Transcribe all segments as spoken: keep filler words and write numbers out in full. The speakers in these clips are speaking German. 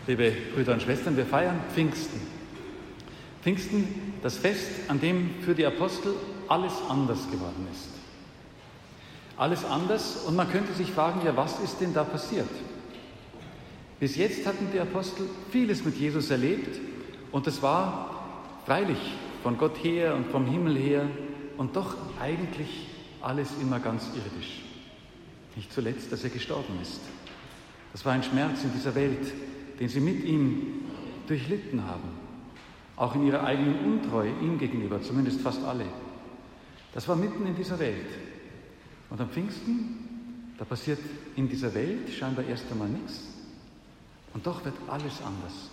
Liebe Brüder und Schwestern, wir feiern Pfingsten. Pfingsten, das Fest, an dem für die Apostel alles anders geworden ist. Alles anders, und man könnte sich fragen, ja, was ist denn da passiert? Bis jetzt hatten die Apostel vieles mit Jesus erlebt, und es war freilich von Gott her und vom Himmel her und doch eigentlich alles immer ganz irdisch. Nicht zuletzt, dass er gestorben ist. Das war ein Schmerz in dieser Welt, den sie mit ihm durchlitten haben. Auch in ihrer eigenen Untreue ihm gegenüber, zumindest fast alle. Das war mitten in dieser Welt. Und am Pfingsten, da passiert in dieser Welt scheinbar erst einmal nichts. Und doch wird alles anders.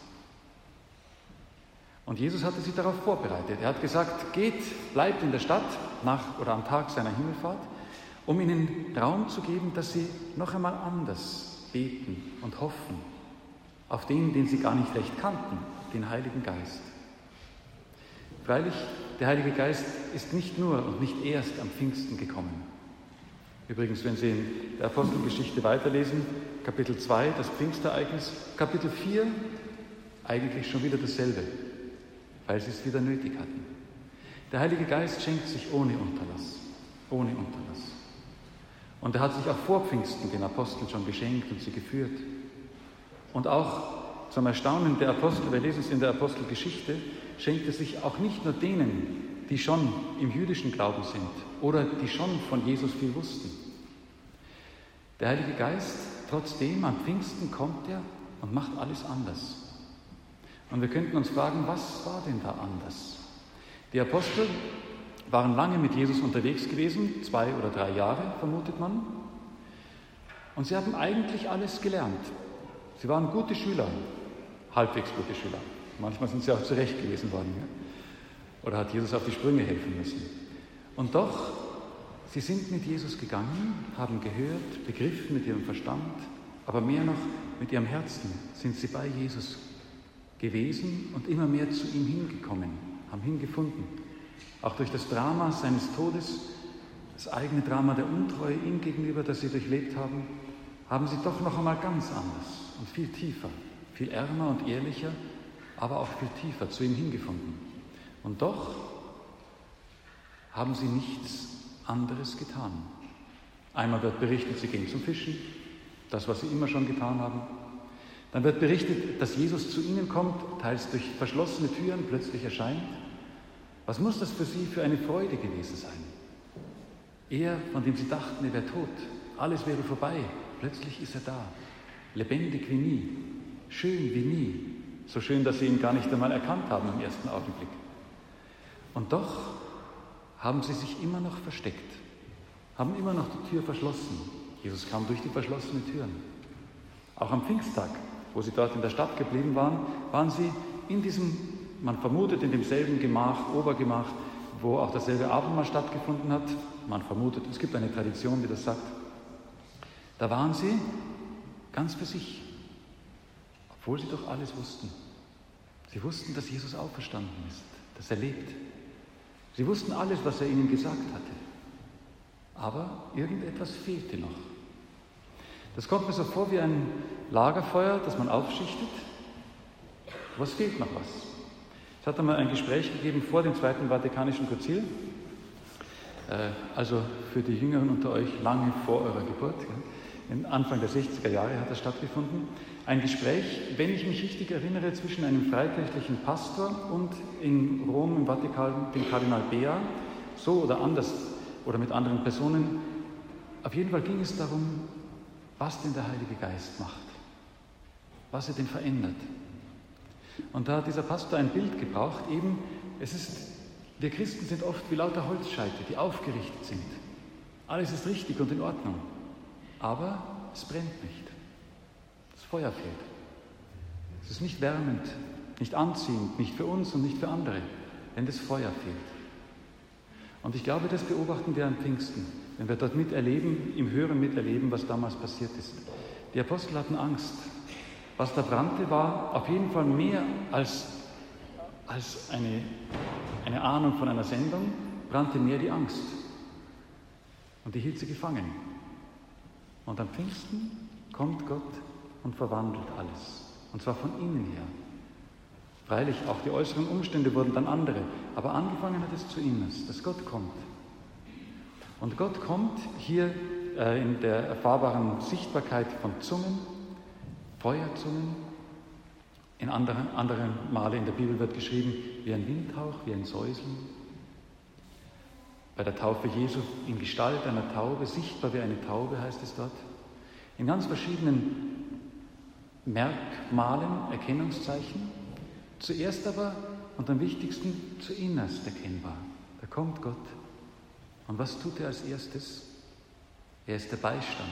Und Jesus hatte sie darauf vorbereitet. Er hat gesagt, geht, bleibt in der Stadt nach oder am Tag seiner Himmelfahrt, um ihnen Raum zu geben, dass sie noch einmal anders beten und hoffen auf den, den sie gar nicht recht kannten, den Heiligen Geist. Freilich, der Heilige Geist ist nicht nur und nicht erst am Pfingsten gekommen. Übrigens, wenn Sie in der Apostelgeschichte weiterlesen, Kapitel zwei, das Pfingstereignis, Kapitel vier, eigentlich schon wieder dasselbe, weil sie es wieder nötig hatten. Der Heilige Geist schenkt sich ohne Unterlass, ohne Unterlass. Und er hat sich auch vor Pfingsten den Aposteln schon geschenkt und sie geführt. Und auch zum Erstaunen der Apostel, wir lesen es in der Apostelgeschichte, schenkt er sich auch nicht nur denen, die schon im jüdischen Glauben sind oder die schon von Jesus viel wussten. Der Heilige Geist, trotzdem, am Pfingsten kommt er und macht alles anders. Und wir könnten uns fragen, was war denn da anders? Die Apostel waren lange mit Jesus unterwegs gewesen, zwei oder drei Jahre, vermutet man. Und sie haben eigentlich alles gelernt. Sie waren gute Schüler, halbwegs gute Schüler. Manchmal sind sie auch zurechtgewiesen worden. Ja? Oder hat Jesus auf die Sprünge helfen müssen. Und doch, sie sind mit Jesus gegangen, haben gehört, begriffen mit ihrem Verstand, aber mehr noch mit ihrem Herzen sind sie bei Jesus gewesen und immer mehr zu ihm hingekommen, haben hingefunden. Auch durch das Drama seines Todes, das eigene Drama der Untreue ihm gegenüber, das sie durchlebt haben, haben sie doch noch einmal ganz anders und viel tiefer, viel ärmer und ehrlicher, aber auch viel tiefer zu ihm hingefunden. Und doch haben sie nichts anderes getan. Einmal wird berichtet, sie gehen zum Fischen, das, was sie immer schon getan haben. Dann wird berichtet, dass Jesus zu ihnen kommt, teils durch verschlossene Türen plötzlich erscheint. Was muss das für sie für eine Freude gewesen sein? Er, von dem sie dachten, er wäre tot, alles wäre vorbei, plötzlich ist er da, lebendig wie nie, schön wie nie, so schön, dass sie ihn gar nicht einmal erkannt haben im ersten Augenblick. Und doch haben sie sich immer noch versteckt, haben immer noch die Tür verschlossen. Jesus kam durch die verschlossenen Türen. Auch am Pfingsttag, wo sie dort in der Stadt geblieben waren, waren sie in diesem, man vermutet, in demselben Gemach, Obergemach, wo auch dasselbe Abendmahl stattgefunden hat. Man vermutet, es gibt eine Tradition, die das sagt. Da waren sie ganz für sich, obwohl sie doch alles wussten. Sie wussten, dass Jesus auferstanden ist, dass er lebt. Sie wussten alles, was er ihnen gesagt hatte. Aber irgendetwas fehlte noch. Das kommt mir so vor wie ein Lagerfeuer, das man aufschichtet. Aber es fehlt noch was. Es hat einmal ein Gespräch gegeben vor dem Zweiten Vatikanischen Konzil, äh, also für die Jüngeren unter euch lange vor eurer Geburt. Ja. Anfang der sechziger Jahre hat das stattgefunden. Ein Gespräch, wenn ich mich richtig erinnere, zwischen einem freikirchlichen Pastor und in Rom im Vatikan dem Kardinal Bea, so oder anders oder mit anderen Personen. Auf jeden Fall ging es darum, was denn der Heilige Geist macht, was er denn verändert. Und da hat dieser Pastor ein Bild gebraucht, eben, es ist, wir Christen sind oft wie lauter Holzscheite, die aufgerichtet sind. Alles ist richtig und in Ordnung, aber es brennt nicht. Das Feuer fehlt. Es ist nicht wärmend, nicht anziehend, nicht für uns und nicht für andere, wenn das Feuer fehlt. Und ich glaube, das beobachten wir am Pfingsten, wenn wir dort miterleben, im Hören miterleben, was damals passiert ist. Die Apostel hatten Angst. Was da brannte, war auf jeden Fall mehr als, als eine, eine Ahnung von einer Sendung, brannte mehr die Angst. Und die hielt sie gefangen. Und am Pfingsten kommt Gott und verwandelt alles. und zwar von innen her. Freilich, auch die äußeren Umstände wurden dann andere, aber angefangen hat es zu Innerst, dass Gott kommt. Und Gott kommt hier äh, in der erfahrbaren Sichtbarkeit von Zungen, Feuerzungen. In anderen, anderen Male in der Bibel wird geschrieben, wie ein Windhauch, wie ein Säuseln. Bei der Taufe Jesu in Gestalt einer Taube, sichtbar wie eine Taube heißt es dort. In ganz verschiedenen Merkmalen, Erkennungszeichen. Zuerst aber und am wichtigsten zuinnerst erkennbar. Da kommt Gott. Und was tut er als erstes? Er ist der Beistand.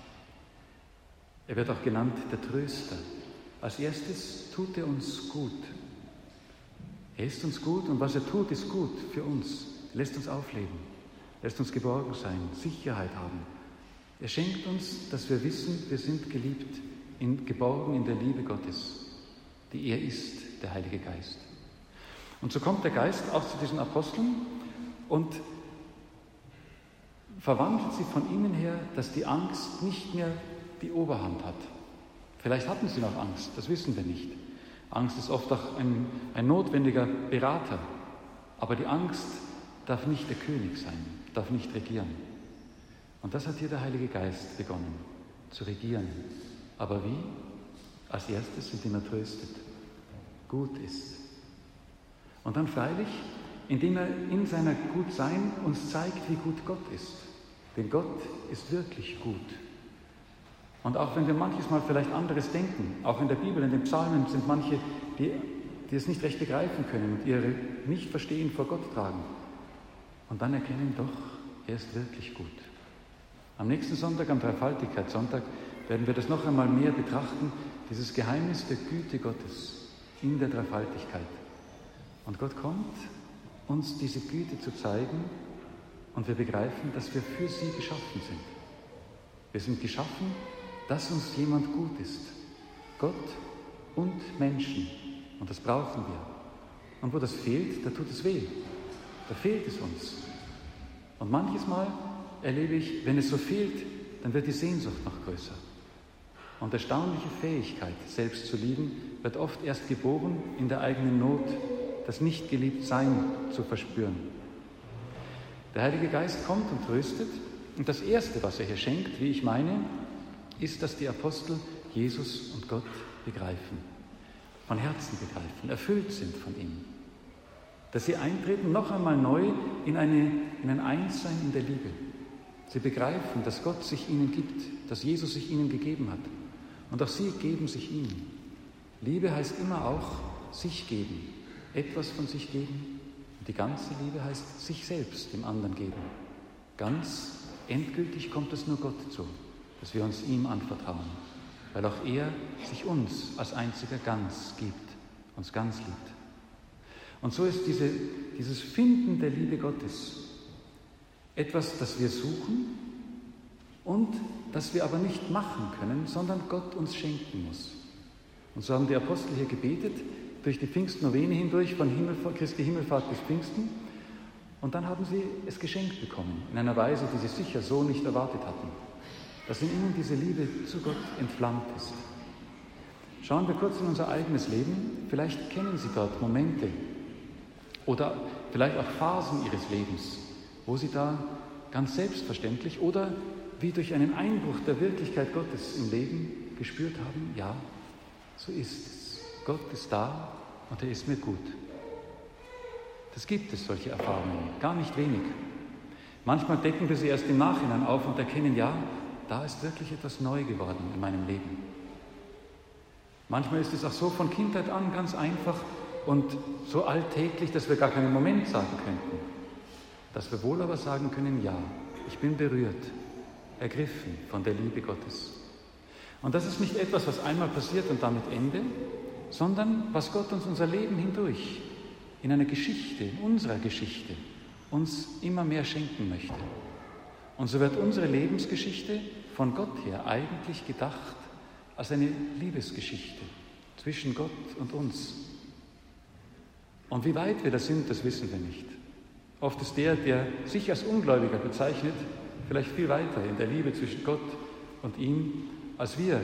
Er wird auch genannt der Tröster. Als erstes tut er uns gut. Er ist uns gut und was er tut, ist gut für uns. Er lässt uns aufleben, lässt uns geborgen sein, Sicherheit haben. Er schenkt uns, dass wir wissen, wir sind geliebt, in, geborgen in der Liebe Gottes, die er ist, der Heilige Geist. Und so kommt der Geist auch zu diesen Aposteln und verwandelt sie von innen her, dass die Angst nicht mehr die Oberhand hat. Vielleicht hatten sie noch Angst, das wissen wir nicht. Angst ist oft auch ein, ein notwendiger Berater, aber die Angst darf nicht der König sein, darf nicht regieren. Und das hat hier der Heilige Geist begonnen, zu regieren. Aber wie? Als erstes, indem er tröstet, gut ist. Und dann freilich, indem er in seiner Gutsein uns zeigt, wie gut Gott ist. Denn Gott ist wirklich gut. Und auch wenn wir manches Mal vielleicht anderes denken, auch in der Bibel, in den Psalmen sind manche, die, die es nicht recht begreifen können und ihre Nichtverstehen vor Gott tragen. Und dann erkennen doch, er ist wirklich gut. Am nächsten Sonntag, am Dreifaltigkeitssonntag, werden wir das noch einmal mehr betrachten, dieses Geheimnis der Güte Gottes in der Dreifaltigkeit. Und Gott kommt, uns diese Güte zu zeigen und wir begreifen, dass wir für sie geschaffen sind. Wir sind geschaffen, dass uns jemand gut ist. Gott und Menschen. Und das brauchen wir. Und wo das fehlt, da tut es weh. Da fehlt es uns. Und manches Mal erlebe ich, wenn es so fehlt, dann wird die Sehnsucht noch größer. Und erstaunliche Fähigkeit, selbst zu lieben, wird oft erst geboren in der eigenen Not, das Nicht-Geliebt-Sein zu verspüren. Der Heilige Geist kommt und tröstet. Und das Erste, was er hier schenkt, wie ich meine, ist, dass die Apostel Jesus und Gott begreifen, von Herzen begreifen, erfüllt sind von ihm. Dass sie eintreten noch einmal neu in, eine, in ein Einssein in der Liebe. Sie begreifen, dass Gott sich ihnen gibt, dass Jesus sich ihnen gegeben hat. Und auch sie geben sich ihm. Liebe heißt immer auch sich geben, etwas von sich geben. Und die ganze Liebe heißt sich selbst dem anderen geben. Ganz endgültig kommt es nur Gott zu, dass wir uns ihm anvertrauen, weil auch er sich uns als einziger ganz gibt, uns ganz liebt. Und so ist diese, dieses Finden der Liebe Gottes etwas, das wir suchen und das wir aber nicht machen können, sondern Gott uns schenken muss. Und so haben die Apostel hier gebetet, durch die Pfingstnovene hindurch, von Himmelfahrt, Christi Himmelfahrt bis Pfingsten. Und dann haben sie es geschenkt bekommen, in einer Weise, die sie sicher so nicht erwartet hatten, dass in ihnen diese Liebe zu Gott entflammt ist. Schauen wir kurz in unser eigenes Leben. Vielleicht kennen Sie dort Momente oder vielleicht auch Phasen Ihres Lebens, wo Sie da ganz selbstverständlich oder wie durch einen Einbruch der Wirklichkeit Gottes im Leben gespürt haben, ja, so ist es. Gott ist da und er ist mir gut. Das gibt es, solche Erfahrungen, gar nicht wenig. Manchmal decken wir sie erst im Nachhinein auf und erkennen, ja, da ist wirklich etwas neu geworden in meinem Leben. Manchmal ist es auch so von Kindheit an ganz einfach und so alltäglich, dass wir gar keinen Moment sagen könnten. Dass wir wohl aber sagen können, ja, ich bin berührt, ergriffen von der Liebe Gottes. Und das ist nicht etwas, was einmal passiert und damit Ende, sondern was Gott uns unser Leben hindurch, in einer Geschichte, in unserer Geschichte, uns immer mehr schenken möchte. Und so wird unsere Lebensgeschichte von Gott her eigentlich gedacht als eine Liebesgeschichte zwischen Gott und uns. Und wie weit wir da sind, das wissen wir nicht. Oft ist der, der sich als Ungläubiger bezeichnet, vielleicht viel weiter in der Liebe zwischen Gott und ihm, als wir,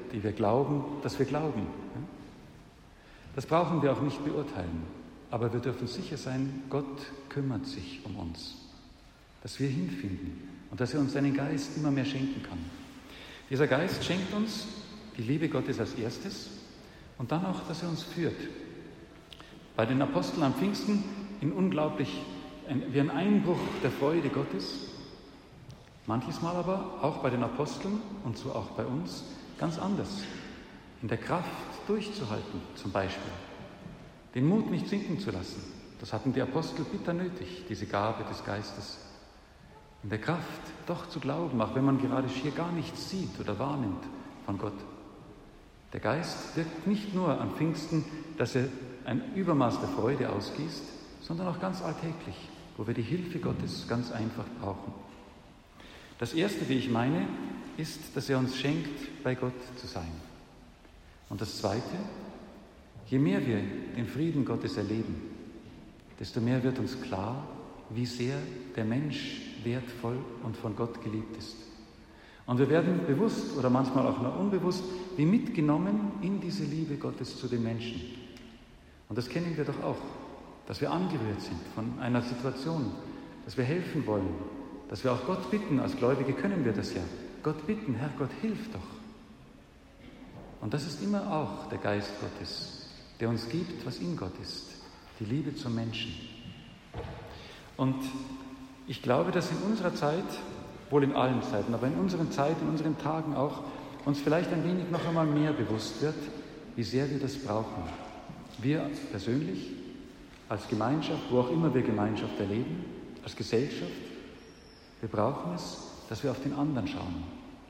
die wir glauben, dass wir glauben. Das brauchen wir auch nicht beurteilen, aber wir dürfen sicher sein, Gott kümmert sich um uns, dass wir hinfinden und dass er uns seinen Geist immer mehr schenken kann. Dieser Geist schenkt uns die Liebe Gottes als erstes und dann auch, dass er uns führt. Bei den Aposteln am Pfingsten in unglaublich, ein, wie ein Einbruch der Freude Gottes, manches Mal aber auch bei den Aposteln und so auch bei uns ganz anders. In der Kraft durchzuhalten zum Beispiel, den Mut nicht sinken zu lassen. Das hatten die Apostel bitter nötig, diese Gabe des Geistes. In der Kraft doch zu glauben, auch wenn man gerade schier gar nichts sieht oder wahrnimmt von Gott. Der Geist wirkt nicht nur am Pfingsten, dass er ein Übermaß der Freude ausgießt, sondern auch ganz alltäglich, wo wir die Hilfe Gottes ganz einfach brauchen. Das Erste, wie ich meine, ist, dass er uns schenkt, bei Gott zu sein. Und das Zweite, je mehr wir den Frieden Gottes erleben, desto mehr wird uns klar, wie sehr der Mensch wertvoll und von Gott geliebt ist. Und wir werden bewusst oder manchmal auch nur unbewusst wie mitgenommen in diese Liebe Gottes zu den Menschen. Und das kennen wir doch auch, dass wir angerührt sind von einer Situation, dass wir helfen wollen, dass wir auch Gott bitten, als Gläubige können wir das ja, Gott bitten, Herr Gott, hilf doch. Und das ist immer auch der Geist Gottes, der uns gibt, was in Gott ist, die Liebe zum Menschen. Und ich glaube, dass in unserer Zeit, wohl in allen Zeiten, aber in unseren Zeiten, in unseren Tagen auch, uns vielleicht ein wenig noch einmal mehr bewusst wird, wie sehr wir das brauchen. Wir persönlich, als Gemeinschaft, wo auch immer wir Gemeinschaft erleben, als Gesellschaft, wir brauchen es, dass wir auf den anderen schauen.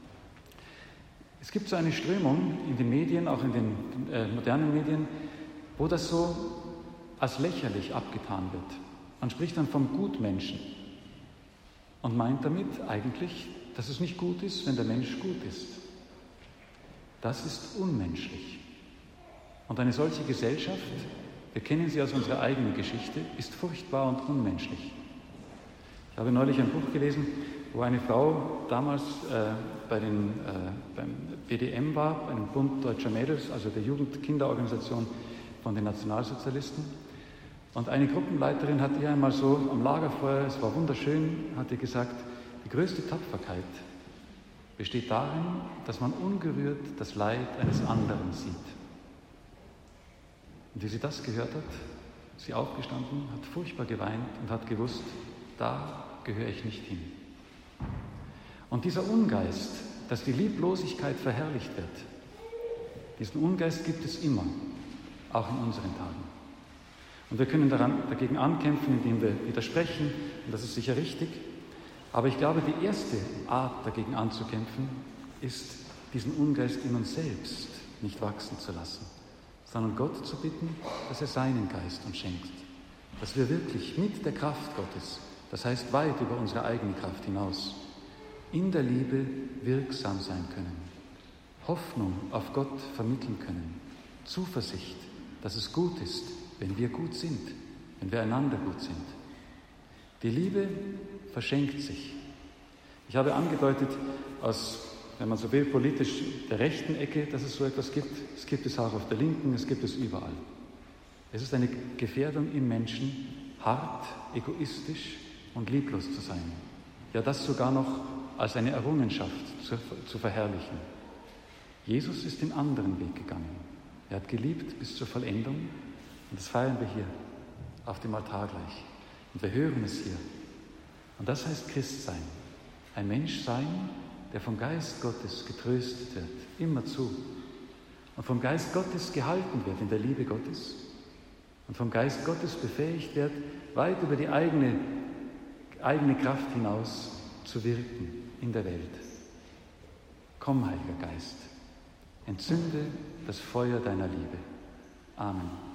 Es gibt so eine Strömung in den Medien, auch in den äh, modernen Medien, wo das so als lächerlich abgetan wird. Man spricht dann vom Gutmenschen und meint damit eigentlich, dass es nicht gut ist, wenn der Mensch gut ist. Das ist unmenschlich. Und eine solche Gesellschaft, wir kennen sie aus unserer eigenen Geschichte, ist furchtbar und unmenschlich. Ich habe neulich ein Buch gelesen, wo eine Frau damals äh, bei den, äh, beim B D M war, einem Bund Deutscher Mädels, also der Jugendkinderorganisation von den Nationalsozialisten. Und eine Gruppenleiterin hat ihr einmal so am Lagerfeuer, es war wunderschön, hat ihr gesagt, die größte Tapferkeit besteht darin, dass man ungerührt das Leid eines anderen sieht. Und wie sie das gehört hat, ist sie aufgestanden, hat furchtbar geweint und hat gewusst, da gehöre ich nicht hin. Und dieser Ungeist, dass die Lieblosigkeit verherrlicht wird, diesen Ungeist gibt es immer, auch in unseren Tagen. Und wir können daran, dagegen ankämpfen, indem wir widersprechen, und das ist sicher richtig. Aber ich glaube, die erste Art, dagegen anzukämpfen, ist, diesen Ungeist in uns selbst nicht wachsen zu lassen, sondern Gott zu bitten, dass er seinen Geist uns schenkt. Dass wir wirklich mit der Kraft Gottes, das heißt weit über unsere eigene Kraft hinaus, in der Liebe wirksam sein können, Hoffnung auf Gott vermitteln können, Zuversicht, dass es gut ist, wenn wir gut sind, wenn wir einander gut sind. Die Liebe verschenkt sich. Ich habe angedeutet, aus, wenn man so will, politisch der rechten Ecke, dass es so etwas gibt. Es gibt es auch auf der linken, es gibt es überall. Es ist eine Gefährdung im Menschen, hart, egoistisch und lieblos zu sein. Ja, das sogar noch als eine Errungenschaft zu, zu verherrlichen. Jesus ist den anderen Weg gegangen. Er hat geliebt bis zur Vollendung. Und das feiern wir hier auf dem Altar gleich. Und wir hören es hier. Und das heißt Christsein. Ein Mensch sein, der vom Geist Gottes getröstet wird, immerzu. Und vom Geist Gottes gehalten wird in der Liebe Gottes. Und vom Geist Gottes befähigt wird, weit über die eigene, eigene Kraft hinaus zu wirken in der Welt. Komm, Heiliger Geist, entzünde das Feuer deiner Liebe. Amen.